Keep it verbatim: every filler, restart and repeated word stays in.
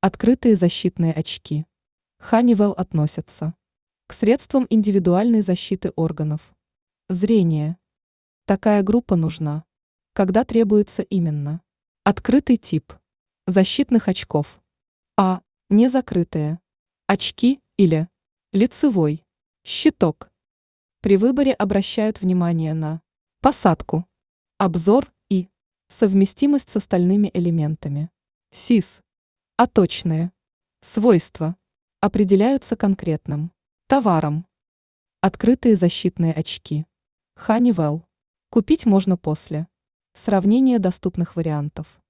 Открытые защитные очки. Honeywell относятся к средствам индивидуальной защиты органов зрения. Такая группа нужна, когда требуется именно открытый тип защитных очков. А. Незакрытые очки или лицевой щиток. При выборе обращают внимание на посадку, обзор и совместимость с остальными элементами СИС. А точные свойства определяются конкретным товаром. Открытые защитные очки. Honeywell. Купить можно после сравнения доступных вариантов.